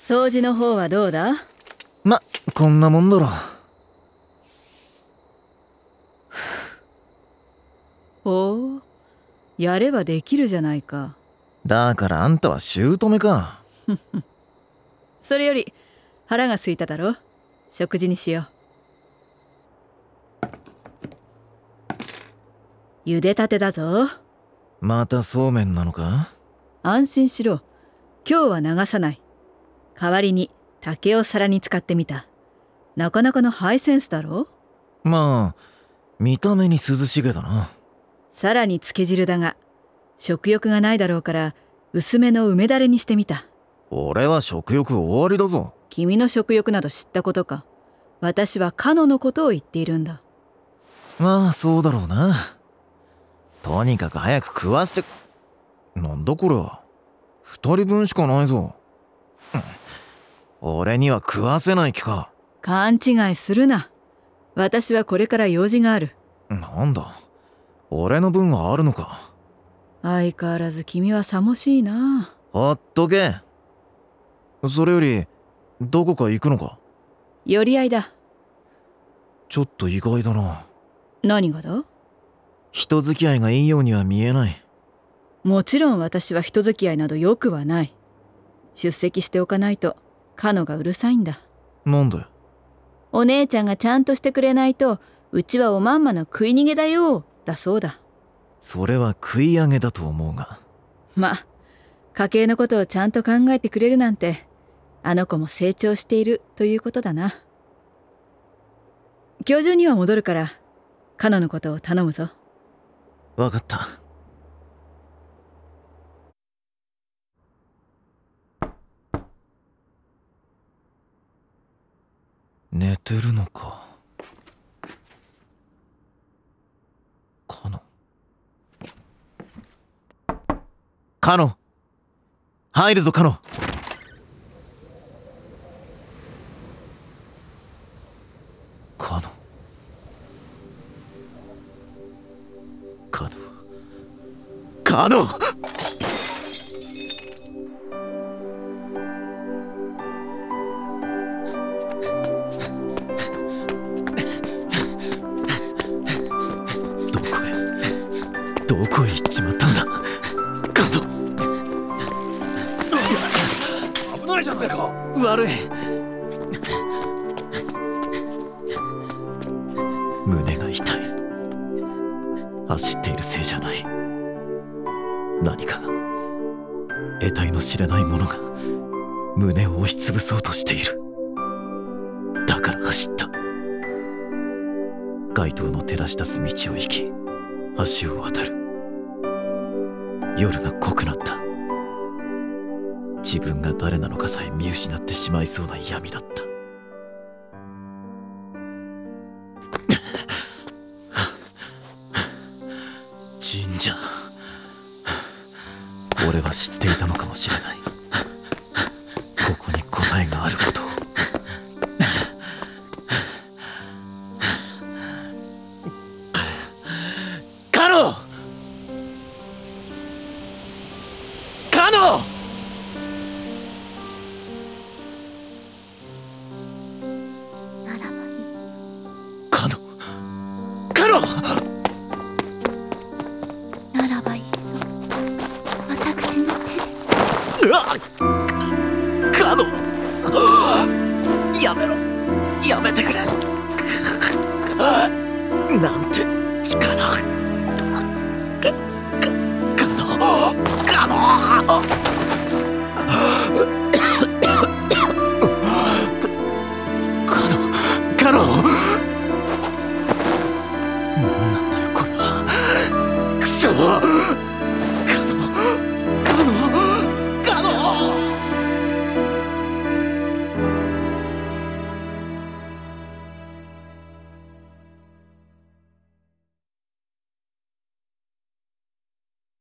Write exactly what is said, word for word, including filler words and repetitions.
掃除の方はどうだ？ ま、こんなもんだろ。 ほう、やればできるじゃないか。 だからあんたは姑か。 それより腹が空いただろ。食事にしよう。茹でたてだぞ。 またそうめんなのか？ 安心しろ。今日は流さない。代わりに竹を皿に使ってみた。なかなかのハイセンスだろ。 まあ見た目に涼しげだな。 さらにつけ汁だが食欲がないだろうから薄めの梅だれにしてみた。 俺は食欲終わりだぞ。 君の食欲など知ったことか。私はカノのことを言っているんだ。 まあそうだろうな。とにかく早く食わせて。なんだこれは。二人分しかないぞ。俺には食わせない気か。 勘違いするな。私はこれから用事がある。 なんだ、俺の分はあるのか。 相変わらず君はさもしいな。 ほっとけ。それよりどこか行くのか？ 寄り合いだ。 ちょっと意外だな。 何がだ？ 人付き合いがいいようには見えない。 もちろん私は人付き合いなど良くはない。出席しておかないとカノがうるさいんだ。 なんで？ お姉ちゃんがちゃんとしてくれないとうちはおまんまの食い逃げだよだそうだ。 それは食い上げだと思うが。 ま、家計のことをちゃんと考えてくれるなんてあの子も成長しているということだな。今日中には戻るからカノのことを頼むぞ。 わかった。寝てるのか。カノ。カノ、入るぞカノ。カノ、カノ、カノ。どこへどこへ行っちまったんだカノ。危ないじゃないか。悪い。胸が痛い。走っているせいじゃない。何かが、得体の知れないものが胸を押しつぶそうとしている。だから走った。街灯の照らし出す道を行き橋を渡る。夜が濃くなった。自分が誰なのかさえ見失ってしまいそうな闇だった。神社。俺は知っていたのかもしれない。ここに答えがあることを。カノ！カノ！ ならばいっそ。 カノ！カノ！ ならばいっそ私の手で。 うわっ！カノ！やめろ！やめてくれ！なんて